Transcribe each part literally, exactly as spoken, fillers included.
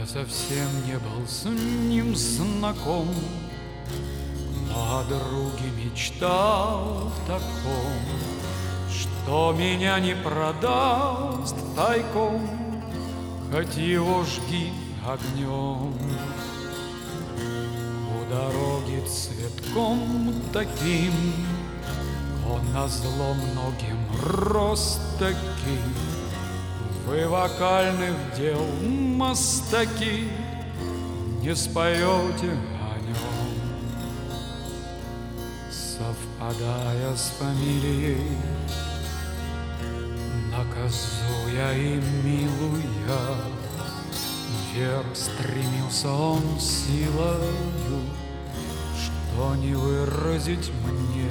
Я совсем не был с ним знаком, но о друге мечтал в таком, что меня не продаст тайком, хоть его жги огнем. У дороги цветком таким он назло многим рост таким. Вы вокальных дел мастаки не споете о нем. Совпадая с фамилией, наказуя и милуя, вверх стремился он силою, что не выразить мне.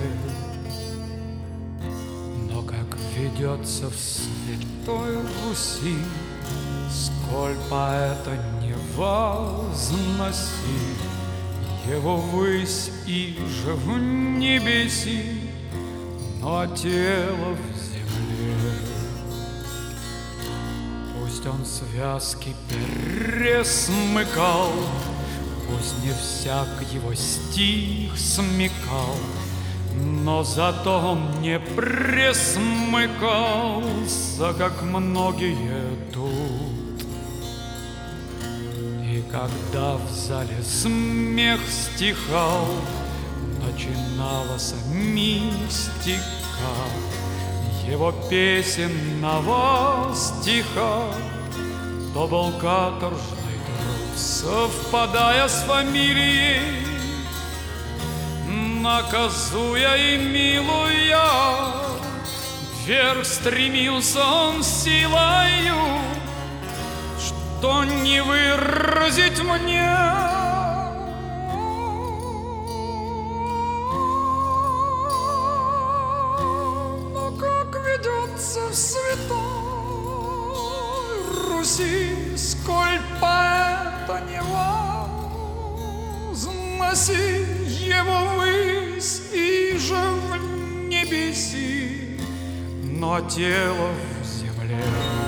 Но как ведется в святой Руси, сколь поэта не возноси, его ввысь и же в небеси, но тело в земле. Пусть он связки пересмыкал, пусть не всяк его стих смекал, но зато он не пресмыкался, как многие тут. И когда в зале смех стихал, начиналась мистика его песенного стиха, то был каторжный труд, совпадая с фамилией, наказуя и милуя, вверх стремился он силою, что не выразить мне. Но как ведется в святой Руси, сколь поэта не возноси, его ввысь и же в небеси, но тело в земле.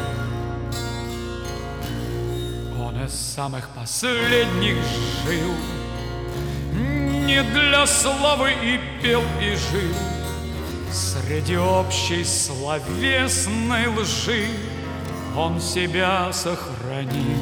Он из самых последних жил, не для славы и пел и жил, среди общей словесной лжи он себя сохранил.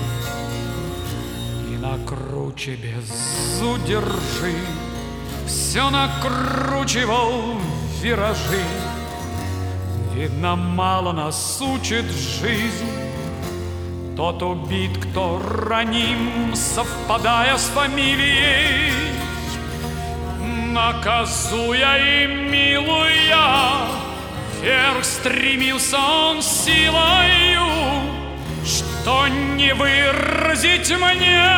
Накруче без удержи все накручивал виражи. Видно, мало нас учит жизнь, тот убит, кто раним, совпадая с фамилией, наказуя и милуя, вверх стремился он силою, что не выразить мне.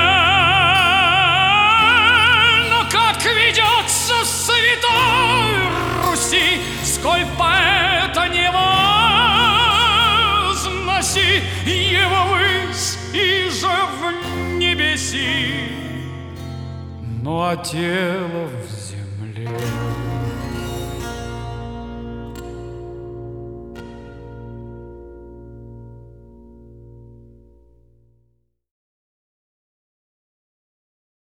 Но как ведется в святой Руси, сколь поэта не возноси, его ввысь и же в небеси, ну а тело в земле.